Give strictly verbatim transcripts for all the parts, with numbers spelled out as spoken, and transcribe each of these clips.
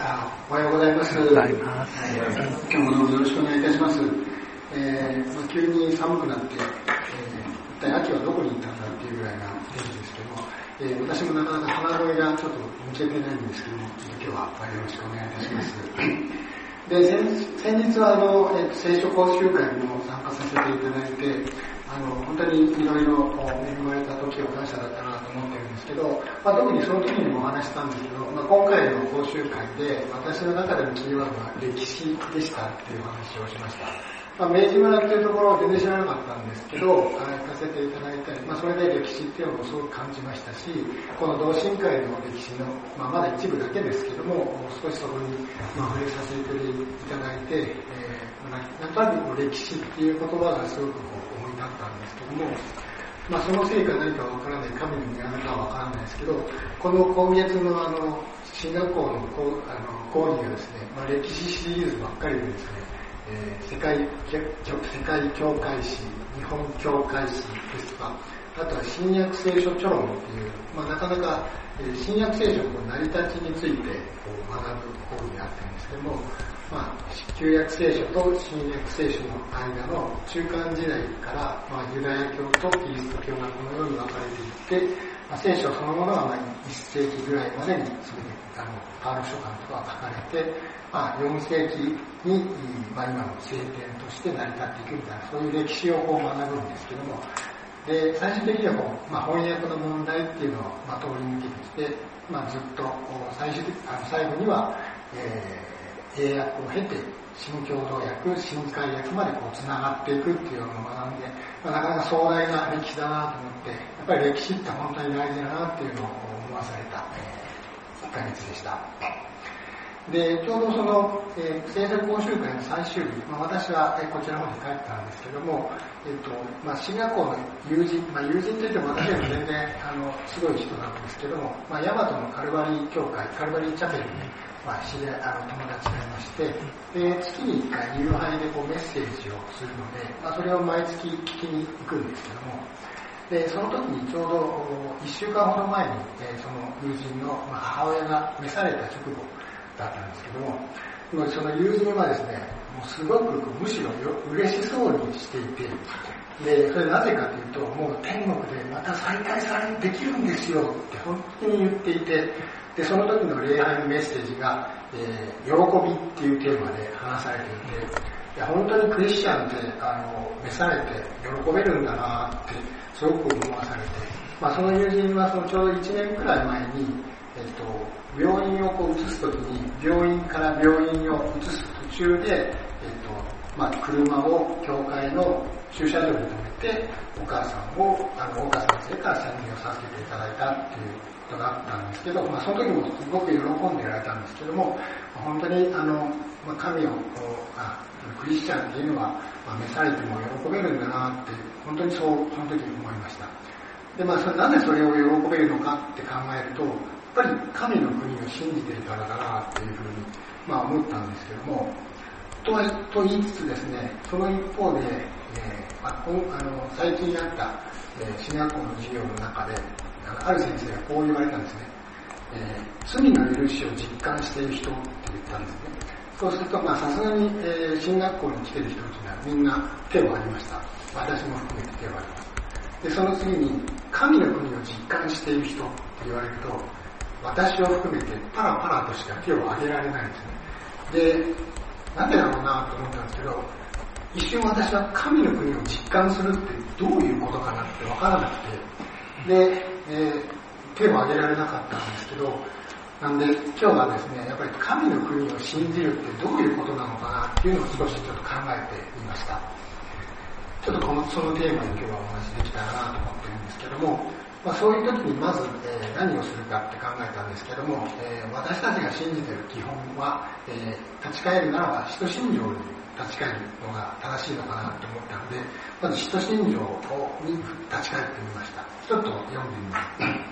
あおはようございます。 おはようございます。 今日もどうぞよろしくお願いいたします。えーまあ、急に寒くなって、えー、一体秋はどこに行ったんだっていうぐらいな天気ですけども、えー、私もなかなか鼻声がちょっと抜けてないんですけども、今日はよろしくお願いいたします。で、先, 先日はあの、えー、聖書講習会にも参加させていただいて、あの本当にいろいろ恵まれた時を感謝だったなと思ってるんですけど、まあ、特にその時にもお話したんですけど、まあ、今回の講習会で私の中でのキーワードは歴史でしたっていう話をしました。まあ、明治村っていうところを全然知らなかったんですけど、行かせていただいたり、まあ、それで歴史っていうのをすごく感じましたし、この同心会の歴史の、まあ、まだ一部だけですけども、少しそこに、まあ、触れさせていただいて、えー、なんとなくこう歴史っていう言葉がすごくこう思い立ったんですけども、まあ、そのせいか何かわからない、神の御業かはわからないですけど、この今月のあの進学校の講あの講義がですね、まあ、歴史シリーズばっかりでですね、えー、世界世界教会史、日本教会史ですとか、あとは新約聖書著論っていう、まあ、なかなか、えー、新約聖書の成り立ちについてこう学ぶ講義があったんですけども、まあ、旧約聖書と新約聖書の間の中間時代から、まあ、ユダヤ教とキリスト教がこのように分かれていって、まあ、聖書そのものはまあいっ世紀ぐらいまでにそれあのパウロ書簡とか書かれて、まあ、よん世紀に、まあ、今の聖典として成り立っていくみたいな、そういう歴史をこう学ぶんですけども、で最終的にはこう、まあ、翻訳の問題っていうのを、まあ、通り抜けてきて、まあ、ずっと最終的あの最後には、えー英訳を経て新共同訳、新海訳までこうつながっていくっていうのを学んで、まあ、なかなか壮大な歴史だなと思って、やっぱり歴史って本当に大事だなっていうのを思わされた、えー、いっかげつでした。で、ちょうどその、えー、聖書講習会の最終日、まあ、私は、えー、こちらの方に帰ったんですけども、えーとまあ、進学校の友人、まあ、友人といっても私より全然あのすごい人なんですけども、まあ、大和のカルバリー教会、カルバリーチャペルに、まあ、知り合いあの友達がいまして、で月にいっかい夕拝でこうメッセージをするので、まあ、それを毎月聞きに行くんですけども、でその時にちょうどいっしゅうかんほど前に、えー、その友人の、まあ、母親が召された直後だったんですけども、もうその友人はですね、もうすごくむしろ嬉しそうにしていて、でそれなぜかというと、もう天国でまた再会されできるんですよって本当に言っていて、でその時の礼拝のメッセージが、えー、喜びっていうテーマで話されていて、いや本当にクリスチャンってあの召されて喜べるんだなってすごく思わされて、まあ、その友人はそのちょうどいちねんくらい前に、えっと、病院をこう移す時に病院から病院を移す途中で、えっとまあ、車を教会の駐車場に止めてお母さんをあのお母さん先生から宣言をさせていただいたっていうことがあったんですけど、まあ、その時もすごく喜んでいられたんですけども、本当にあの、まあ、神をこうあクリスチャンっていうのは、まあ、召されても喜べるんだなって本当にそうその時思いました。で、まあ、それなぜそれを喜べるのかって考えると、やっぱり神の国を信じているからだなっていうふうに、まあ、思ったんですけども、と, と言いつつですね、その一方で、えー、ああの最近あった、えー、進学校の授業の中である先生がこう言われたんですね、えー、罪の許しを実感している人って言ったんですね。そうすると、まあさすがに、えー、進学校に来ている人たちはみんな手を挙げました。私も含めて手を挙げます。で、その次に神の国を実感している人って言われると、私を含めてパラパラとしか手を挙げられないんですね。で、なんでだろうなと思ったんですけど、一瞬私は神の国を実感するってどういうことかなって分からなくて、で、えー、手を挙げられなかったんですけど、なんで今日はですね、やっぱり神の国を信じるってどういうことなのかなっていうのを少しちょっと考えてみました。ちょっとこのそのテーマに今日はお話できたらなと思ってるんですけども、まあ、そういう時にまず、えー、何をするかって考えたんですけども、えー、私たちが信じている基本は、えー、立ち返るならば使徒信条に立ち返るのが正しいのかなと思ったので、まず使徒信条に立ち返ってみました。ちょっと読んでみます。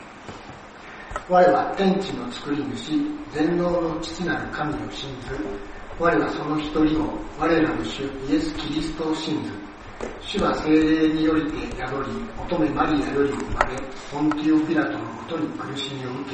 我は天地の作り主、全能の父なる神を信ず。我はその一人を、我らの主イエス・キリストを信ず。主は聖霊によりて宿り、乙女マリアより生まれ、ポンティオ・ピラトのことに苦しみを受け、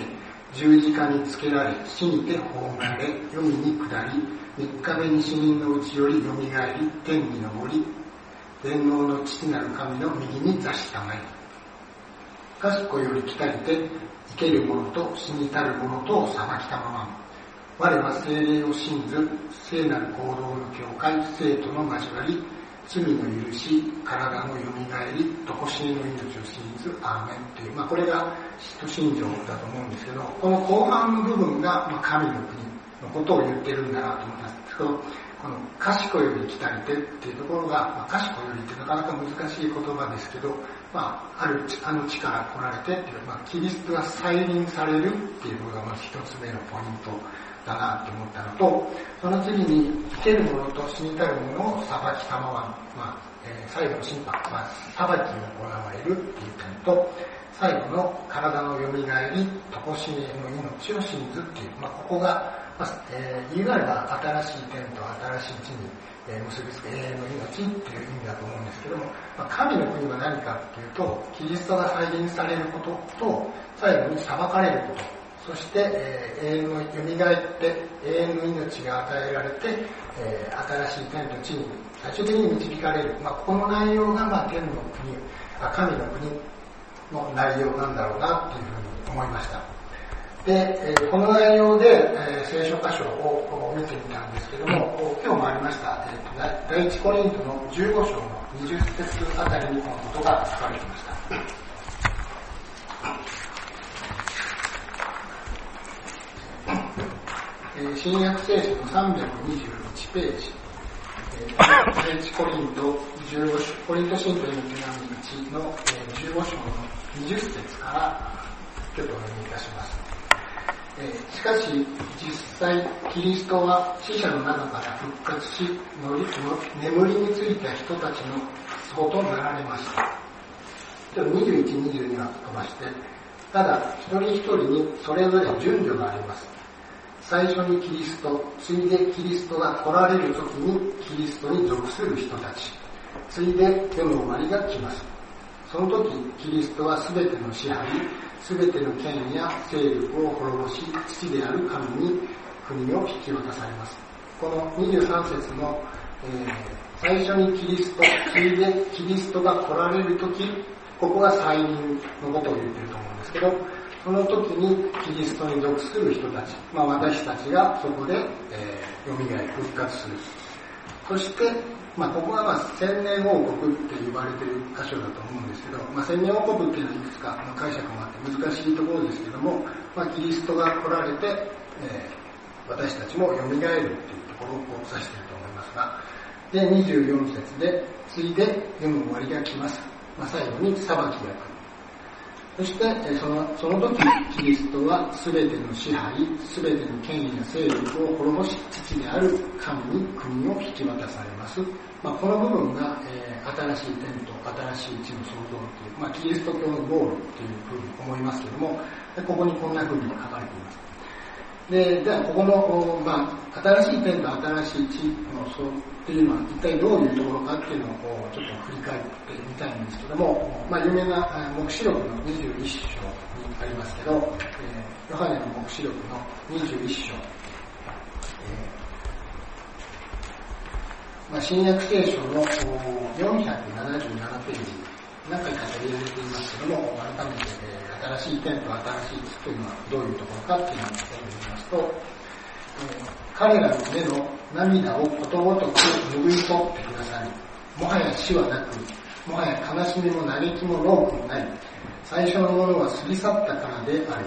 十字架につけられ、死にて葬られ、黄泉に下り、三日目に死人のうちよりよみがえり、天に昇り、全能の父なる神の右に座したまえ。賢より来たりて、生ける者と死にたる者とを裁きたまま。我は聖霊を信ず、聖なる行動の境界、生との交わり、罪の許し、体のよみがえり、とこしえの命を信ず、アーメンという、まあこれが使徒信条だと思うんですけど、この後半の部分が、まあ、神の国のことを言ってるんだなと思ったんですけど、この賢より来たりてっていうところが、まあ、賢よりってなかなか難しい言葉ですけど、まあ、あるあの地から来られてっていう、まあ、キリストが再臨されるっていうのがまず一つ目のポイントだなと思ったのと、その次に生ける者と死にたる者を裁きたまわん、まあえー、最後の審判、まあ、裁きが行われるっていう点と、最後の体のよみがえり、とこしえの命を信ずっていう、まあ、ここがまあえー、いわゆる新しい天と新しい地に、えー、結びつく永遠の命っていう意味だと思うんですけども、まあ、神の国は何かっていうと、キリストが再臨されることと、最後に裁かれること、そして、えー、永遠のよみがえって永遠の命が与えられて、えー、新しい天と地に最終的に導かれる、まあ、この内容が、まあ、天の国、あ神の国の内容なんだろうなっていうふうに思いました。で、この内容で、えー、聖書箇所を見てみたんですけども、今日もありました、えー、第一コリントのじゅうご章のにじゅっ節あたりにこのことが書かれていました。えー、新約聖書のさんびゃくにじゅういちページ、えー、第一コリントじゅうご章、コリント信徒への手紙いちの、えー、じゅうご章のにじゅっ節からちょっとお読みいたします。しかし実際キリストは死者の中から復活し、眠りについた人たちのそうとなられました。にじゅういち、にじゅうには飛ばして、ただ一人一人にそれぞれ順序があります。最初にキリスト、次いでキリストが来られる時にキリストに属する人たち、次いで世の終わりが来ます。その時キリストはすべての支配、すべての権威や勢力を滅ぼし、父である神に国を引き渡されます。このにじゅうさん節の、えー、最初にキリスト、次いでキリストが来られるとき、ここが再臨のことを言っていると思うんですけど、その時にキリストに属する人たち、まあ私たちがそこで、えー、蘇り復活する。そして、まあ、ここはまあ千年王国って言われている箇所だと思うんですけど、まあ、千年王国っていうのはいくつかの解釈もあって難しいところですけども、まあ、キリストが来られて、えー、私たちも蘇るっていうところを指していると思いますが、で、にじゅうよん節で、ついで世の終わりが来ます。まあ、最後に裁きが来る。そして、その、その時、キリストは全ての支配、全ての権威や勢力を滅ぼし、父である神に国を引き渡されます。まあ、この部分が、えー、新しい天と新しい地の創造という、まあ、キリスト教のゴールというふうに思いますけれども、ここにこんなふうに書かれています。で、ではここの、まあ、新しい天と新しい地の創っていうのは一体どういうところかっていうのをちょっと振り返ってみたいんですけども、まあ、有名な黙示録のにじゅういっ章にありますけど、えー、ヨハネの黙示録のにじゅういっ章、えーまあ、新約聖書のよんひゃくななじゅうななページ、何回か取り上げていますけども、改めて、えー、新しい天と新しい地というのはどういうところかっていうのを読んでみますと、えー彼らの目の涙をことごとく拭い取ってくださり、もはや死はなく、もはや悲しみも嘆きも労苦もない。最初のものは過ぎ去ったからである。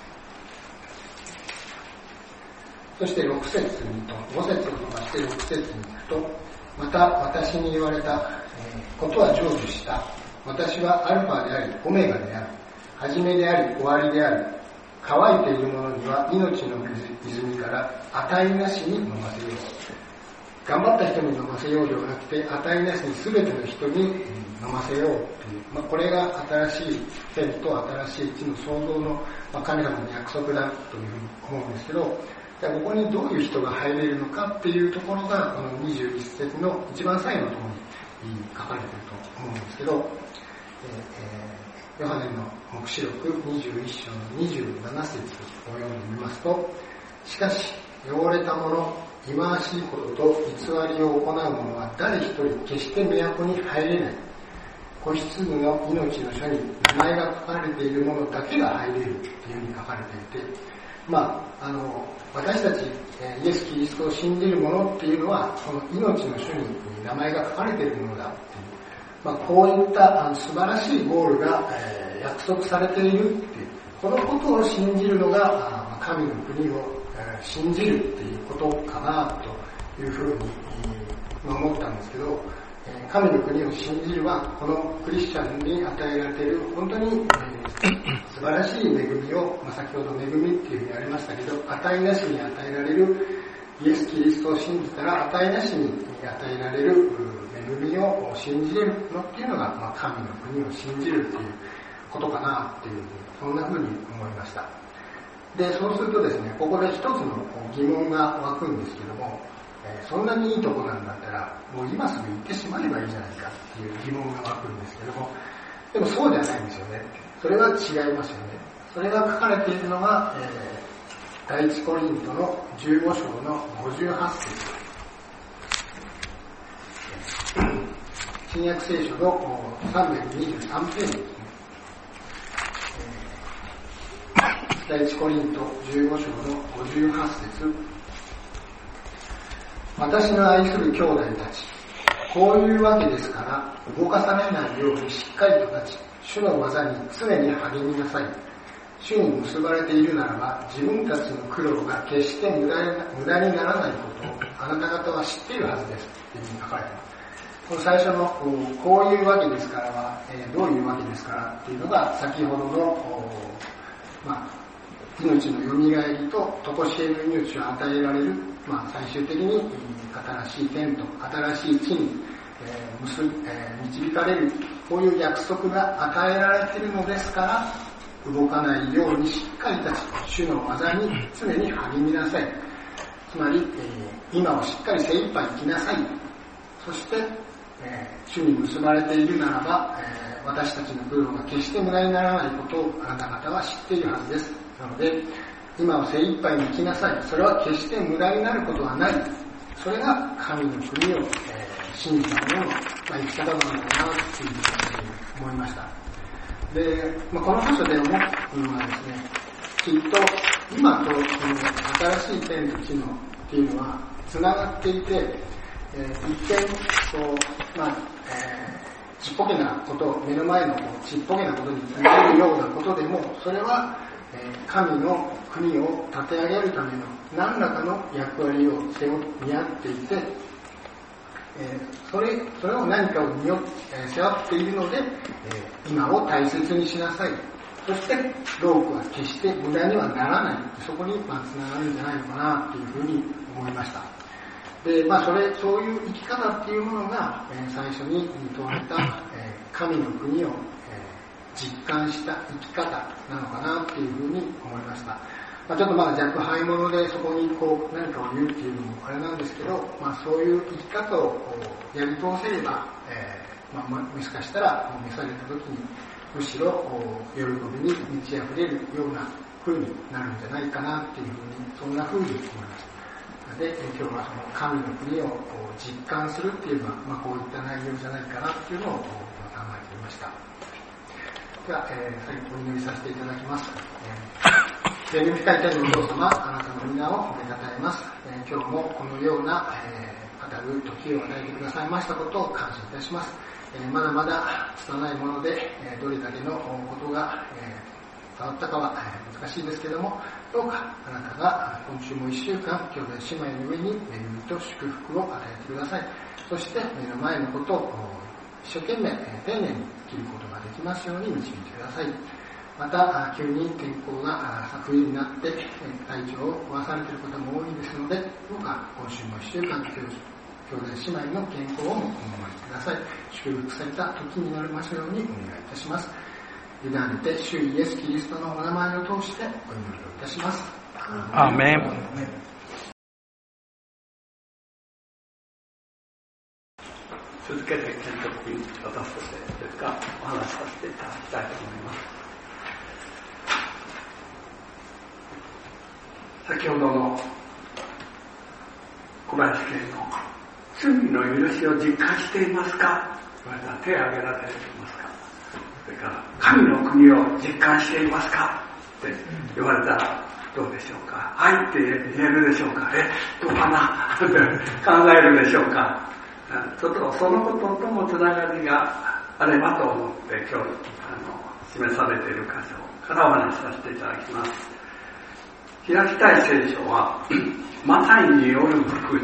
そしてろく節にと、ご節を飛ばしてろく節に行くと、また私に言われた、えー、ことは成就した。私はアルファであり、オメガである。始めであり、終わりである。乾いているものには命の泉から値なしに飲ませよう。頑張った人に飲ませようではなくて、値なしに全ての人に飲ませようっていう、まあ、これが新しい天と新しい地の創造の、まあ、神様の約束だというふうに思うんですけど、じゃあここにどういう人が入れるのかっていうところが、このにじゅういち節の一番最後のところに書かれていると思うんですけど、えーヨハネの黙示録にじゅういっ章のにじゅうなな節を読んでみますと、しかし汚れた者、忌まわしいことと偽りを行う者は誰一人決して都に入れない。子羊の命の書に名前が書かれている者だけが入れるというふうに書かれていて、まあ、あの私たちイエス・キリストを信じる者っていうのはその命の書に名前が書かれているものだっていう、まあ、こういったあの素晴らしいゴールが、えー、約束されているっていう、このことを信じるのが神の国を、えー、信じるっていうことかなというふうに、えー、思ったんですけど、神の国を信じるはこのクリスチャンに与えられている本当に、えー、素晴らしい恵みを、まあ、先ほど恵みっていうふうにありましたけど、与えなしに与えられるイエス・キリストを信じたら与えなしに与えられる恵みを信じれるのっていうのが、まあ、神の国を信じるっていうことかなっていう、そんなふうに思いました。で、そうするとですね、ここで一つの疑問が湧くんですけども、そんなにいいとこなんだったらもう今すぐ行ってしまえばいいじゃないかっていう疑問が湧くんですけども、でもそうじゃないんですよね。それは違いますよね。それが書かれているのが、えー、第一コリントのじゅうご章のごじゅうはち節、新約聖書のさんびゃくにじゅうさんページですね。第一コリントじゅうご章のごじゅうはち節、私の愛する兄弟たち、こういうわけですから動かされないようにしっかりと立ち、主の技に常に励みなさい。主に結ばれているならば自分たちの苦労が決して無駄に、無駄にならないことをあなた方は知っているはずですというふうに書かれています。この最初のこういうわけですからは、えー、どういうわけですからっていうのが先ほどの、まあ、命のよみがえりと常しえの命を与えられる、まあ、最終的に新しい天と新しい地に、えー結えー、導かれる、こういう約束が与えられているのですから、動かないようにしっかり立ち、主の技に常に励みなさい。つまり、えー、今をしっかり精一杯生きなさい。そして、えー、主に結ばれているならば、えー、私たちの苦労が決して無駄にならないことをあなた方は知っているはずです。なので、今を精一杯に生きなさい。それは決して無駄になることはない。それが神の国を、えー、信じた者の、まあ、生き方なのかなというふうに思いました。で、まあ、この箇所で思うのはですね、きっと今とこの新しい天と地のっていうのはつながっていて、えー、一見こう、まあえー、ちっぽけなこと、目の前のこうちっぽけなことに見えるようなことでも、それは神の国を立て上げるための何らかの役割を背負っていて、えー、それそれを何かを身を、えー、背負っているので、えー、今を大切にしなさい。そして労苦は決して無駄にはならない。そこにまあつながるんじゃないのかなというふうに思いました。で、まあそれそういう生き方っていうものが、えー、最初に問われた、えー、神の国を実感した生き方なのかなっていうふうに思いました。まあ、ちょっとまだ若輩者でそこにこう何かを言うっていうのもあれなんですけど、まあ、そういう生き方をこうやり通せれば、えーまあ、もしかしたら召された時にむしろ喜びに満ち溢れるような風になるんじゃないかなっていうふうに、そんな風に思いました。で、今日はその神の国をこう実感するっていうのは、まあ、こういった内容じゃないかなっていうのを考えていました。では、えー、最後お祈りさせていただきます。えー、恵み深い天のお父様、あなたの皆を褒めたたえます。えー、今日もこのような、えー、語る時を与えてくださいましたことを感謝いたします。えー、まだまだ拙いもので、えー、どれだけのことが、えー、伝わったかは、えー、難しいですけれども、どうかあなたが今週も一週間、兄弟姉妹の上に恵みと祝福を与えてください。そして目の前のことを一生懸命、丁寧に生きることができますように導いてください。また、急に天候が冬になって体調を壊されている方も多いですので、どうか今週も一週間、兄弟姉妹の健康をお守りください。祝福された時になりますようにお願いいたします。委ねて、主イエス・キリストのお名前を通してお祈りをいたします。 アーメン。 続けて検討に渡させてですかお話しさせていただきたいと思います。先ほどの小林家の罪の許しを実感していますか言われたら手を挙げられていますか。それから神の国を実感していますかって言われたらどうでしょうか。はいって言えるでしょうか。えどうかな考えるでしょうか。ちょっとそのことともつながりがあればと思って今日あの示されている箇所からお話しさせていただきます。開きたい聖書はマタイによる福音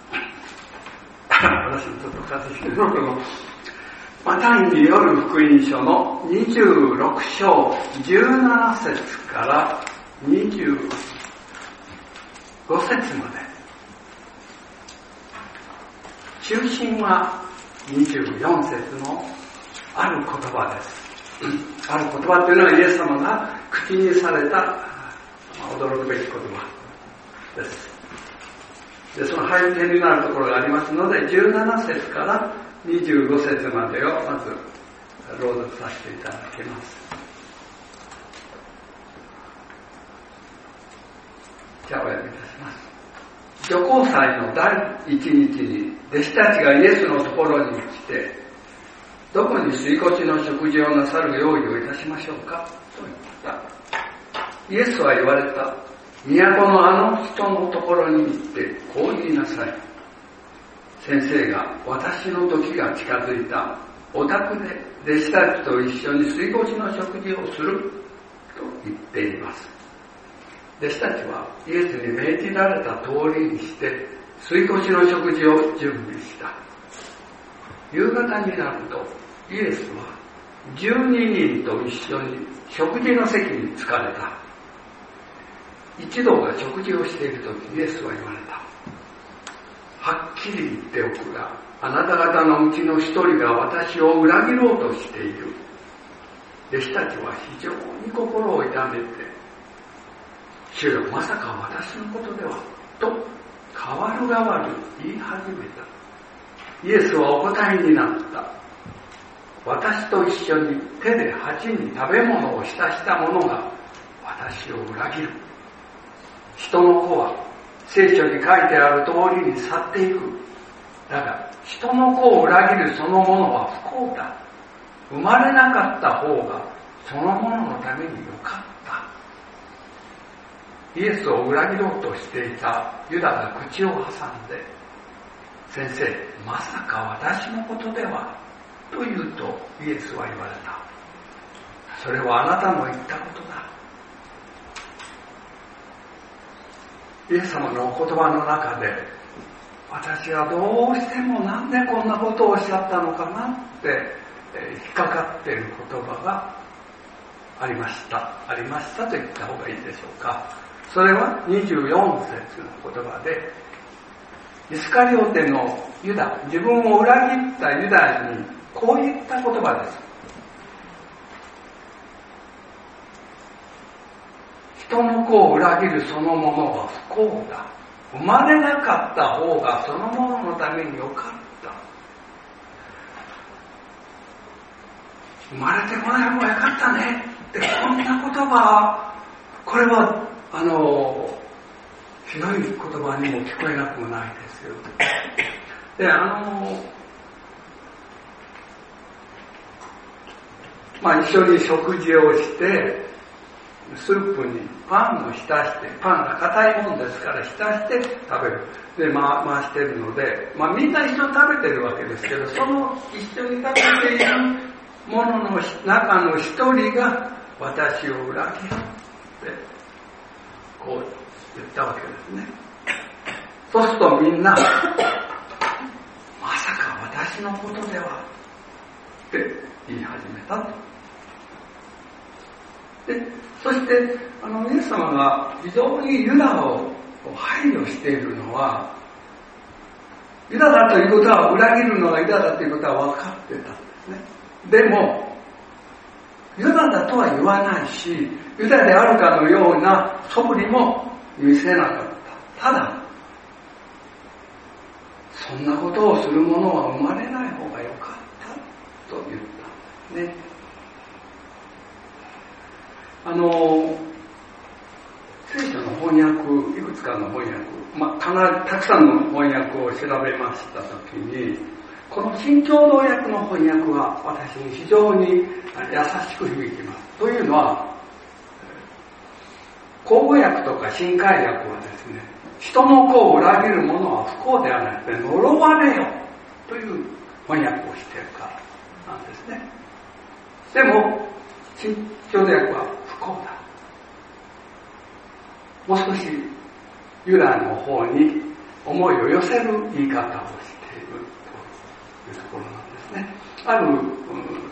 私もちょっと風邪ひいてるけどマタイによる福音書のにじゅうろく章じゅうなな節からにじゅうご節まで、中心はにじゅうよん節のある言葉です。ある言葉というのはイエス様が口にされた驚くべき言葉です。で、その背景になるところがありますので、じゅうなな節からにじゅうご節までをまず朗読させていただきます。じゃあお読みいたします。除光祭の第一日に弟子たちがイエスのところに来て、どこに吸い越しの食事をなさる用意をいたしましょうかと言った。イエスは言われた。都のあの人のところに行ってこう言いなさい。先生が私の時が近づいた。お宅で弟子たちと一緒に吸い越しの食事をすると言っています。弟子たちはイエスに命じられた通りにして吸い越しの食事を準備した。夕方になるとイエスはじゅうににんと一緒に食事の席に着かれた。一同が食事をしているときイエスは言われた。はっきり言っておくが、あなた方のうちの一人が私を裏切ろうとしている。弟子たちは非常に心を痛めて、主よ、まさか私のことではと代わる代わる言い始めた。イエスはお答えになった。私と一緒に手で鉢に食べ物を浸した者が私を裏切る。人の子は聖書に書いてある通りに去っていく。だが人の子を裏切るその者は不幸だ。生まれなかった方がその者のためによかった。イエスを裏切ろうとしていたユダが口を挟んで、先生、まさか私のことではと言うとイエスは言われた。それはあなたの言ったことだ。イエス様のお言葉の中で、私はどうしてもなんでこんなことをおっしゃったのかなって引っかかっている言葉がありました。ありましたと言った方がいいでしょうか。それはにじゅうよん節の言葉で、イスカリオテのユダ、自分を裏切ったユダにこう言った言葉です。人の子を裏切るそのものは不幸だ。生まれなかった方がそのもののためによかった。生まれてこない方がよかったねって、こんな言葉、これはあのひどい言葉にも聞こえなくもないですよ。で、あのまあ一緒に食事をしてスープにパンを浸して、パンが硬いもんですから浸して食べる。で、まあ、回してるので、まあみんな一緒に食べてるわけですけど、その一緒に食べているものの中の一人が私を裏切るって、こう言ったわけですね。そうするとみんな、まさか私のことではって言い始めたと。で、そして、あの、イエス様が非常にユダを配慮しているのは、ユダだということは、裏切るのがユダだということは分かってたんですね。でも、ユダだとは言わないし、ユダであるかのような素振りも見せなかった。ただ、そそんなことをする者は生まれない方がよかったと言ったんですね。あの聖書の翻訳、いくつかの翻訳、まあ、かなりたくさんの翻訳を調べましたときに、この新共同訳の翻訳は私に非常に優しく響きます。というのは、口語訳とか新海訳はですね、人の子を裏切る者は不幸ではなくて呪われよという翻訳をしているからなんですね。でも、新共同訳は不幸だ。もう少しユダの方に思いを寄せる言い方をしているというところなんですね。ある、うん、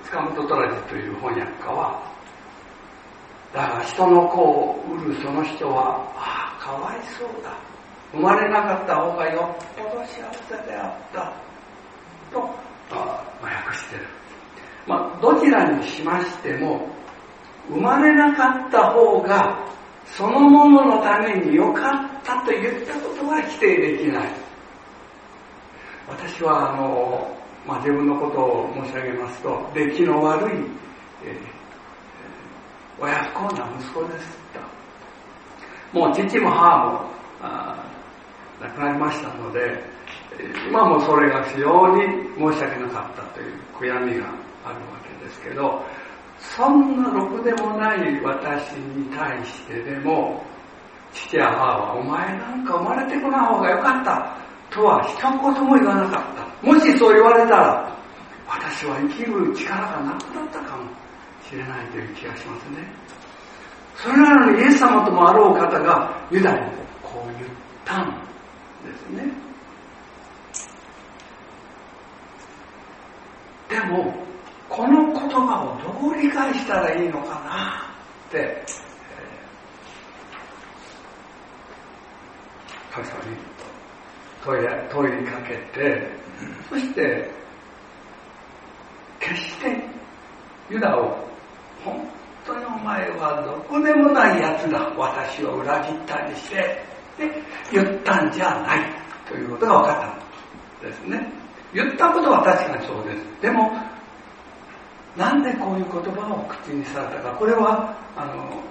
塚本虎次という翻訳家は、だが人の子を売るその人は、ああ、かわいそうだ。生まれなかった方がよっぽど幸せであった。と、あ訳している。まあ、どちらにしましても、生まれなかった方が、そのもののために良かったと言ったことは否定できない。私はあの、まあ、自分のことを申し上げますと、出来の悪い、えー、親不孝な息子ですと。もう父も母もあ亡くなりましたので、今もそれが非常に申し訳なかったという悔やみがあるわけですけど、そんなろくでもない私に対してでも、父や母はお前なんか生まれてこない方がよかったとは一言も言わなかった。もしそう言われたら、私は生きる力がなくなったかもしれないという気がしますね。それなのにイエス様ともあろう方がユダにこう言ったんですね。でも、この言葉をどう理解したらいいのかなって、えー、神様に問い、問いかけて、そして決してユダを本当にお前はどこでもないやつだ、私を裏切ったりしてで言ったんじゃないということが分かったんですね。言ったことは確かにそうです。でもなんでこういう言葉を口にされたか、これはあの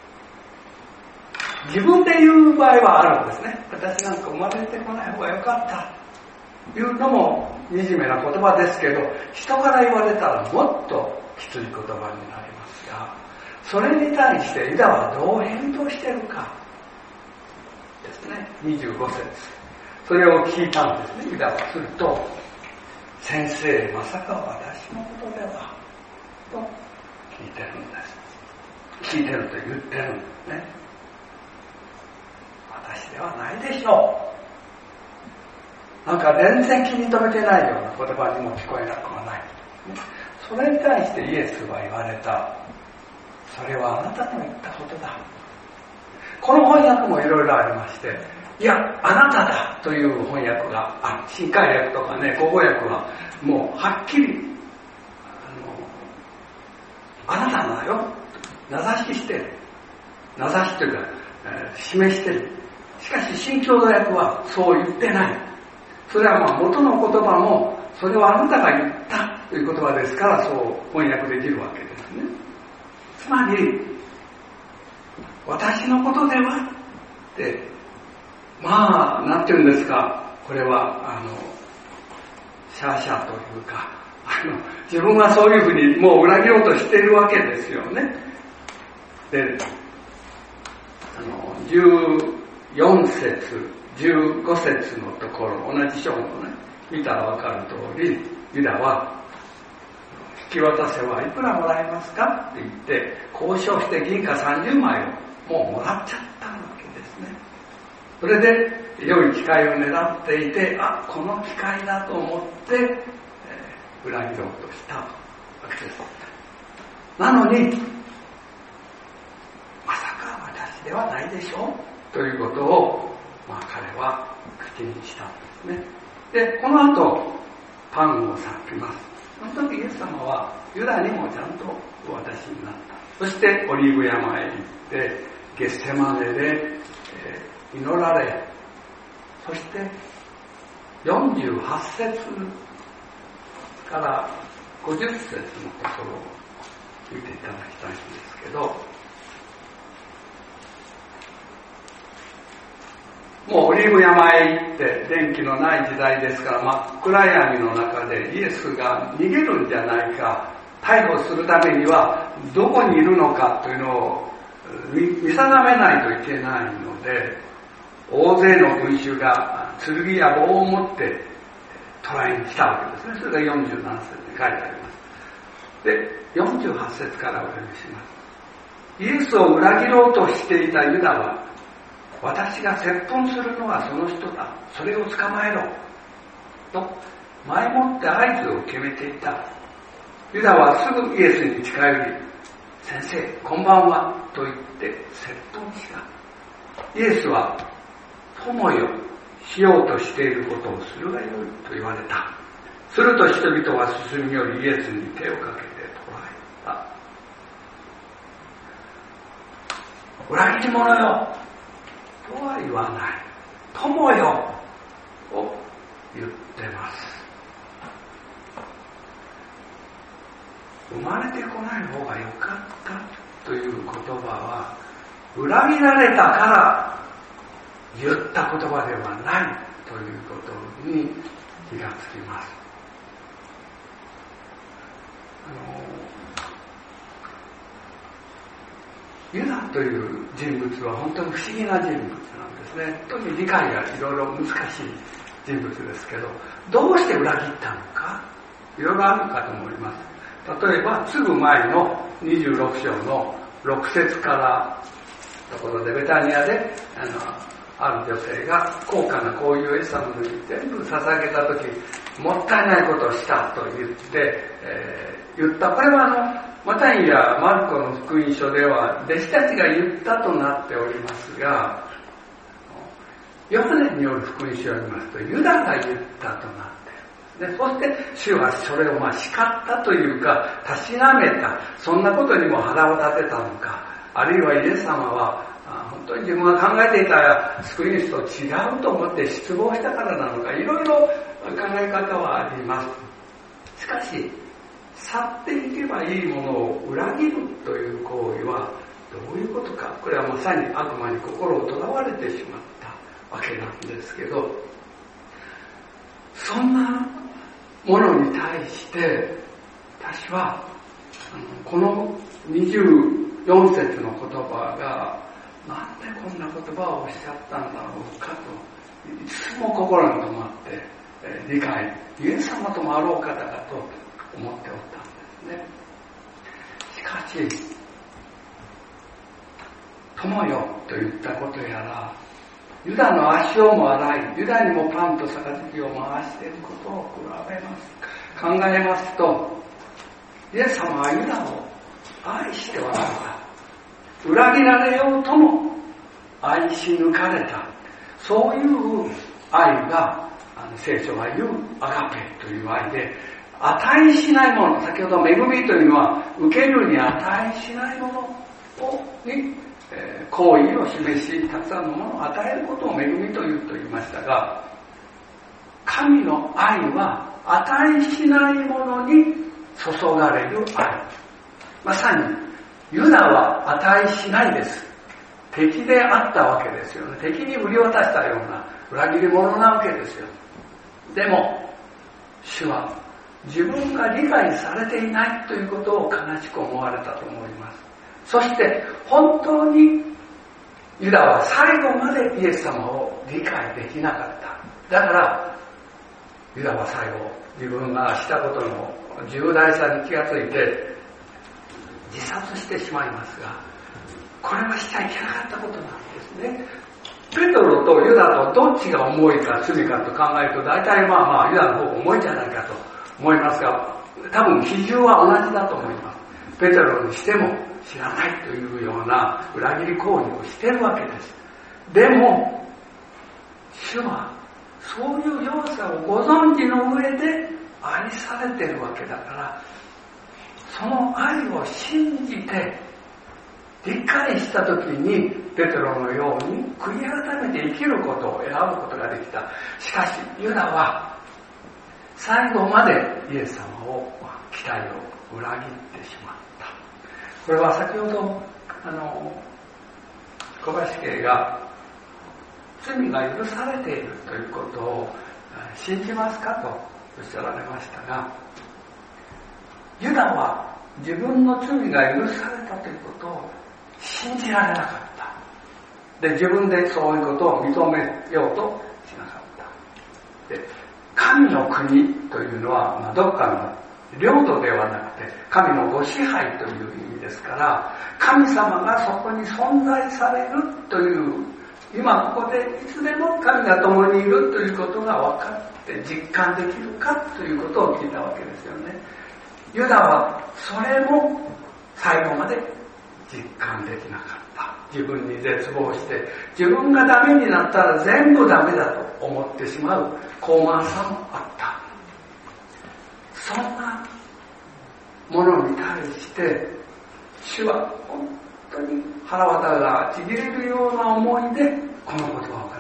自分で言う場合はあるんですね。私なんか生まれてこない方がよかったというのも惨めな言葉ですけど、人から言われたらもっときつい言葉になりますが、それに対してユダはどう返答しているかですね。にじゅうご節、それを聞いたんですね。ユダはすると、先生、まさか私のことではと聞いてるんです。聞いてると言ってるんですね。私ではないでしょう。なんか全然気に留めてないような言葉にも聞こえなくはない。それに対してイエスは言われた。それはあなたの言ったことだ。この翻訳もいろいろありまして、いや、あなただという翻訳がある。新海訳とかね、口語訳はもうはっきりあなただよ、名指ししてる。名指しというか、えー、示してる。しかし、新共同訳はそう言ってない。それはまあ元の言葉も、それはあなたが言ったという言葉ですから、そう翻訳できるわけですね。つまり、私のことではって、まあ、なんていうんですか、これは、あの、シャーシャーというか、あの自分はそういうふうにもう裏切ろうとしているわけですよね。で、あのじゅうよん節、じゅうご節のところ、同じ章のね、見たらわかる通り、ユダは引き渡せはいくらもらえますかって言って交渉して銀貨さんじゅうまいをもうもらっちゃったわけですね。それで良い機会を狙っていて、あ、この機会だと思って裏切ろうとしたわけです。なのに、まさか私ではないでしょうということを、まあ、彼は口にしたんですね。で、この後、パンを裂きます。その時イエス様はユダにもちゃんとお渡しになった。そしてオリーブ山へ行って、ゲッセマネで、えー、祈られ、そしてよんじゅうはち節からごじゅっ節のところを見ていただきたいんですけど、もうオリーブ山へ行って電気のない時代ですから、真っ暗闇の中でイエスが逃げるんじゃないか、逮捕するためにはどこにいるのかというのを 見, 見定めないといけないので、大勢の群衆が剣や棒を持って捕らえに来たわけですね。それがよんじゅうなな節に書いてあります。で、よんじゅうはち節からお読みします。イエスを裏切ろうとしていたユダは、私が接吻するのはその人だ、それを捕まえろと前もって合図を決めていた。ユダはすぐイエスに近寄り、先生こんばんはと言って接吻した。イエスは、友よ、しようとしていることをするがよいと言われた。すると人々は進み寄りイエスに手をかけて捕らえた。裏切り者よとは言わない。友よを言ってます。生まれてこない方がよかったという言葉は、裏切られたから言った言葉ではないということに気がつきます。あのユダという人物は本当に不思議な人物なんですね。特に理解がいろいろ難しい人物ですけど、どうして裏切ったのか、いろいろあるかと思います。例えば、すぐ前のにじゅうろく章のろく節からところで、ベタニアであのある女性が高価な香油をイエス様に全部捧げたとき、もったいないことをしたと言って、えー、言った。これはあのマタイやマルコの福音書では弟子たちが言ったとなっておりますが、ヨハネによる福音書を読みますと、ユダが言ったとなっているんですね。そして主はそれをまあ叱ったというか、たしなめた。そんなことにも腹を立てたのか、あるいはイエス様は本当に自分が考えていた救い主と違うと思って失望したからなのか、いろいろ考え方はあります。しかし去っていけばいいものを裏切るという行為はどういうことか。これはまさに悪魔に心をとらわれてしまったわけなんですけど、そんなものに対して私はこのにじゅうよん節の言葉がなんでこんな言葉をおっしゃったんだろうかといつも心に留まって、えー、理解、イエス様ともあろう方かと思っておったんですね。しかし友よと言ったことやら、ユダの足をも洗い、ユダにもパンと杯を回していることを比べます。考えますと、イエス様はユダを愛しておられた。裏切られようとも愛し抜かれた。そういう愛があの聖書が言うアガペという愛で、値しないもの、先ほど恵みというのは受けるに値しないものをに、えー、行為を示し、たくさんのものを与えることを恵みというと言いましたが、神の愛は値しないものに注がれる愛。まさにユダは値しないです。敵であったわけですよね。敵に売り渡したような裏切り者なわけですよ。でも主は自分が理解されていないということを悲しく思われたと思います。そして本当にユダは最後までイエス様を理解できなかった。だからユダは最後自分がしたことの重大さに気がついて自殺してしまいますが、これはしちゃいけなかったことなんですね。ペトロとユダとどっちが重いか罪かと考えると、大体まあまあユダの方が重いんじゃないかと思いますが、多分基準は同じだと思います。ペトロにしても知らないというような裏切り行為をしているわけです。でも主はそういう要素をご存知の上で愛されているわけだから、その愛を信じて理解したときにペテロのように悔い改めて生きることを選ぶことができた。しかしユダは最後までイエス様を期待を裏切ってしまった。これは先ほどあの小林家が罪が許されているということを信じますかとおっしゃられましたが、ユダは自分の罪が許されたということを信じられなかった。で、自分でそういうことを認めようとしなかった。で、神の国というのは、まあ、どっかの領土ではなくて神のご支配という意味ですから、神様がそこに存在されるという、今ここでいつでも神が共にいるということが分かって実感できるかということを聞いたわけですよね。ユダはそれも最後まで実感できなかった。自分に絶望して、自分がダメになったら全部ダメだと思ってしまう高慢さもあった。そんなものに対して主は本当に腹渡がちぎれるような思いでこの言葉を語ったんだな。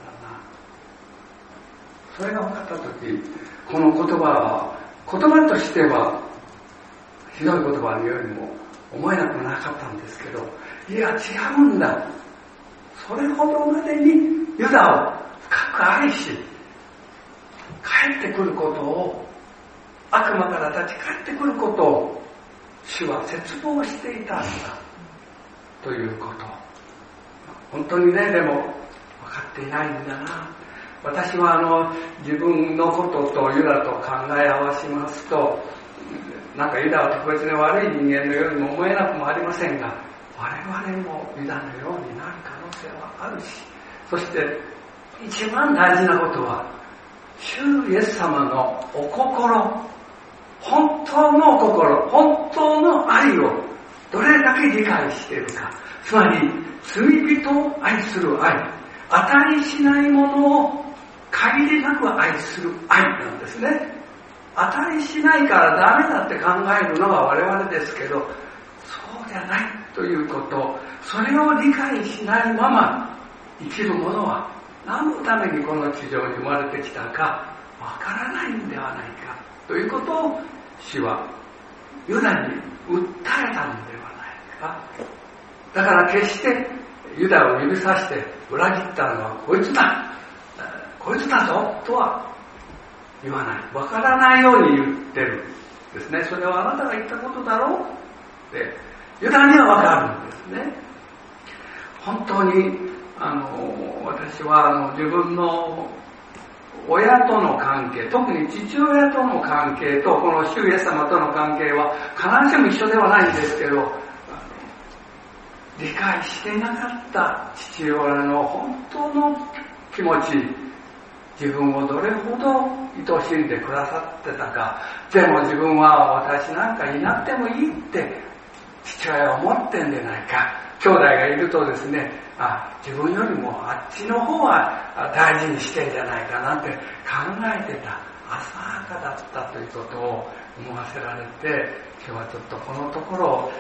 それが分かったとき、この言葉は言葉としてはひどい言葉のようにも思えなくもなかったんですけど、いや違うんだ。それほどまでにユダを深く愛し、帰ってくることを、悪魔から立ち返ってくることを主は絶望していたんだということ。本当にね、でも分かっていないんだな。私はあの自分のこととユダと考え合わしますと、なんかユダは特別に悪い人間のようにも思えなくもありませんが、我々もユダのようになる可能性はあるし、そして一番大事なことは、主イエス様のお心、本当のお心、本当の愛をどれだけ理解しているか。つまり罪人を愛する愛、値しないものを限りなく愛する愛なんですね。値しないからダメだって考えるのが我々ですけど、そうじゃないということ、それを理解しないまま生きる者は何のためにこの地上に生まれてきたかわからないんではないかということを主はユダに訴えたのではないか。だから決してユダを指さして裏切ったのはこいつだ、こいつだぞとは言わない。わからないように言ってるんですね。それはあなたが言ったことだろうってユダにはわかるんですね。本当にあの私はあの自分の親との関係、特に父親との関係とこの主イエス様との関係は必ずしも一緒ではないんですけど、理解していなかった父親の本当の気持ち、自分をどれほど愛しんでくださってたか。でも自分は私なんかいなくてもいいって父親は思ってんでないか。兄弟がいるとですね、あ、自分よりもあっちの方は大事にしてんじゃないかなんて考えてた、浅はかだったということを思わせられて、今日はちょっとこのところをあの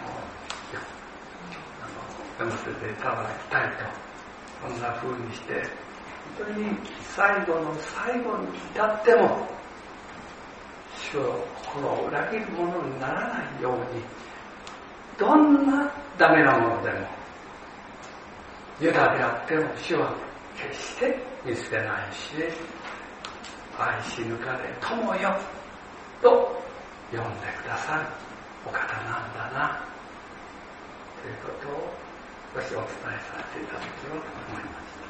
読ませていただきたいと、こんな風にして本当に最後の最後に至っても主を心を裏切るものにならないように、どんなダメなものでもユダであっても主は決して見捨てないし、愛し抜かれ友よと呼んでくださるお方なんだなということを私はお伝えさせていただきようと思いました。